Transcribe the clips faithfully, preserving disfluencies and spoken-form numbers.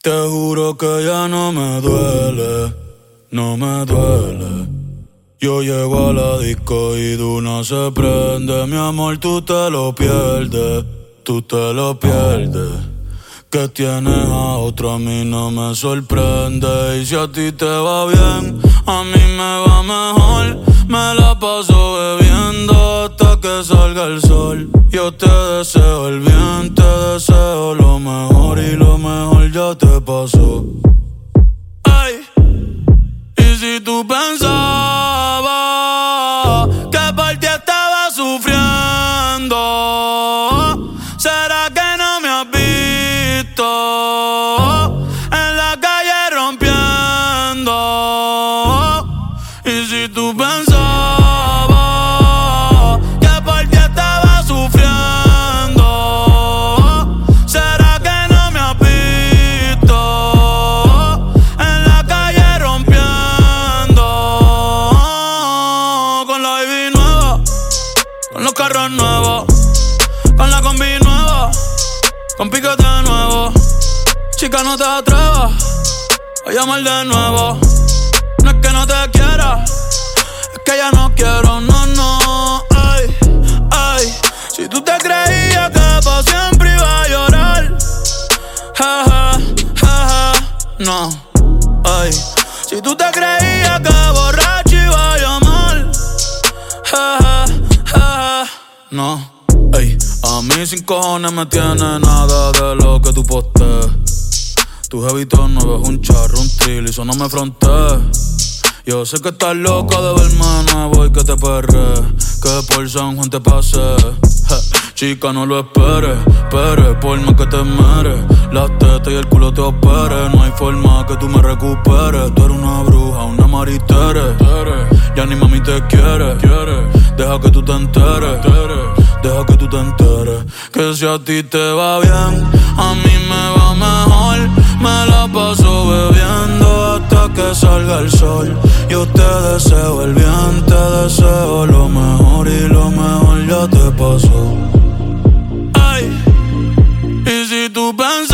Te juro que ya no me duele, no me duele. Yo llego a la disco y de una se prende. Mi amor, tú te lo pierdes, tú te lo pierdes. Que tienes a otro a mí no me sorprende. Y si a ti te va bien, a mí me va mejor. Me la paso bebiendo hasta que salga el sol. Yo te deseo el bien, te deseo lo mejor. Y lo mejor ya te pasó. Ay, y si tú pensabas que por ti estaba sufriendo, ¿será que no me has visto en la calle rompiendo? Y si tú pensabas que por ti estaba sufriendo, ¿será que no me has visto en la calle rompiendo? Con la baby nueva, con los carros nuevos, con la combi nueva, con piquete nuevo. Chica, no te atrevas a llamar de nuevo. No es que no te quiera, es que ya no quiero, no, no. Ay, ay, si tú te creías que pa' siempre iba a llorar, ja, ja, ja, ja, no. Ay, si tú te creías que borracho iba a llamar, ja, ja, ja, ja, no. Ey, a mí sin cojones me tiene nada de lo que tú postees. Tu jevito no es un charro, un trill y eso no me frontees. Yo sé que estás loca de verme de nuevo y que te perre, que por San Juan te pase. Ja, chica, no lo esperes, espere, por más que te mere. Las tetas y el culo te opere, no hay forma que tú me recuperes. Tú eres una bruja, una maritere. Ya ni mami te quiere, deja que tú te enteres. Deja que tú te enteres. Que si a ti te va bien, a mí me va mejor. Me la paso bebiendo hasta que salga el sol. Yo te deseo el bien, te deseo lo mejor. Y lo mejor ya te pasó. Ay, y si tú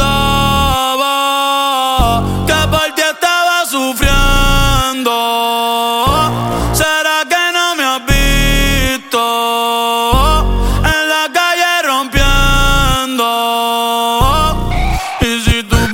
pensabas que por ti estaba sufriendo, ¿será que no me has visto en la calle rompiendo? Y si tú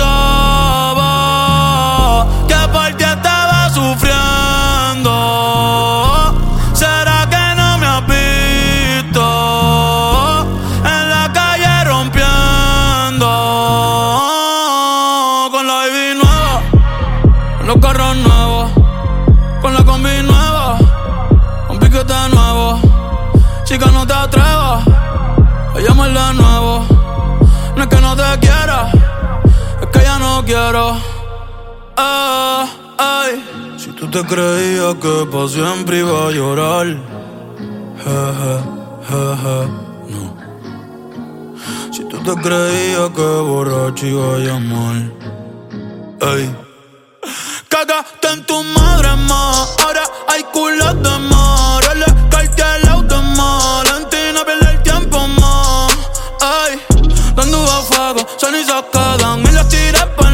pensabas que por ti estaba sufriendo, ¿será que no me has visto en la calle rompiendo? Con la baby nueva, con los carros nuevos, con la combi nueva, con piquete nuevo. Chica, no te atrevas a llamar de nuevo. No es que no te quiera, es que ya no quiero. Ah, ay. Si tú te creías que pa' siempre iba a llorar, jeje, jeje, no. Si tú te creías que borracho iba a llamar, ey. Cagaste en tu madre, ma. Ahora hay culos de mar. El Cartier de mar. Valentina pierde el tiempo, ma. Ay, dando a fuego, son y se quedan. Y las tiré pa'